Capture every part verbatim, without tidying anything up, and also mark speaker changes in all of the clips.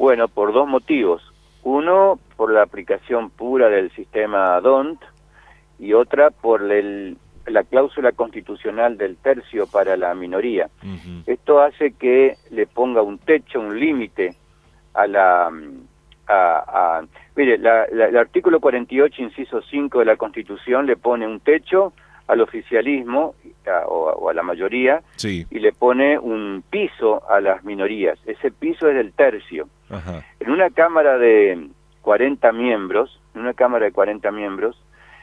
Speaker 1: Bueno, por dos motivos. Uno, por la aplicación pura del sistema D O N T, y otra por el, la cláusula constitucional del tercio para la minoría. Uh-huh. Esto hace que le ponga un techo, un límite a la... A, a, mire, la, la, el artículo cuarenta y ocho, inciso cinco de la Constitución le pone un techo al oficialismo a, o, a, o a la mayoría, sí, y le pone un piso a las minorías. Ese piso es del tercio. Ajá. En una Cámara de cuarenta miembros, en una Cámara de cuarenta miembros,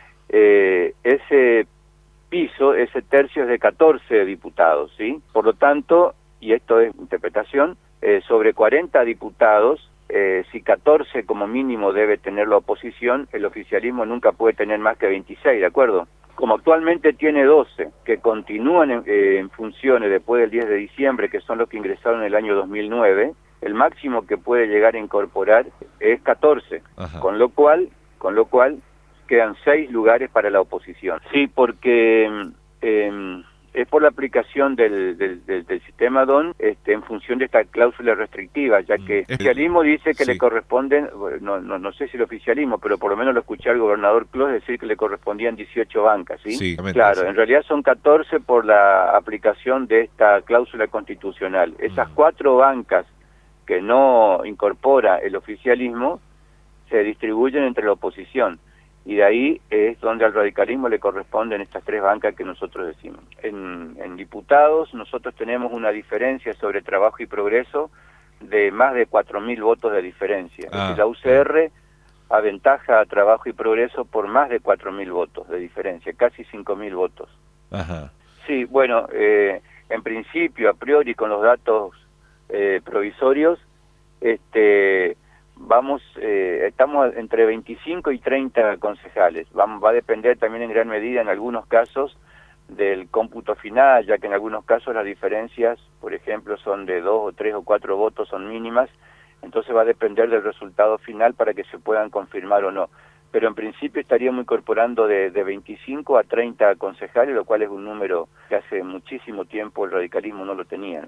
Speaker 1: eh, ese piso, ese tercio es de catorce diputados, ¿sí? Por lo tanto, y esto es interpretación, eh, sobre cuarenta diputados, Eh, si catorce como mínimo debe tener la oposición, el oficialismo nunca puede tener más que veintiséis, ¿de acuerdo? Como actualmente tiene doce, que continúan en, eh, en funciones después del diez de diciembre, que son los que ingresaron en el año dos mil nueve, el máximo que puede llegar a incorporar es catorce, Ajá. con lo cual, con lo cual quedan seis lugares para la oposición. Sí, porque eh, es por la aplicación del, del, del, del sistema D O N este, en función de esta cláusula restrictiva, ya que el oficialismo dice que sí. le corresponden, no, no, no sé si el oficialismo, pero por lo menos lo escuché al gobernador Clos decir que le correspondían dieciocho bancas, ¿sí? Sí, claro, sí. En realidad son catorce por la aplicación de esta cláusula constitucional. Esas mm. cuatro bancas que no incorpora el oficialismo se distribuyen entre la oposición. Y de ahí es donde al radicalismo le corresponden estas tres bancas que nosotros decimos. En, en diputados nosotros tenemos una diferencia sobre Trabajo y Progreso de más de cuatro mil votos de diferencia. Ah, es decir, la U C R ah. aventaja a Trabajo y Progreso por más de cuatro mil votos de diferencia, casi cinco mil votos. Ajá. Sí, bueno, eh, en principio, a priori, con los datos eh, provisorios, este... Vamos, eh, estamos entre veinticinco y treinta concejales. Vamos, va a depender también en gran medida, en algunos casos, del cómputo final, ya que en algunos casos las diferencias, por ejemplo, son de dos o tres o cuatro votos, son mínimas. Entonces va a depender del resultado final para que se puedan confirmar o no. Pero en principio estaríamos incorporando de, de veinticinco a treinta concejales, lo cual es un número que hace muchísimo tiempo el radicalismo no lo tenía.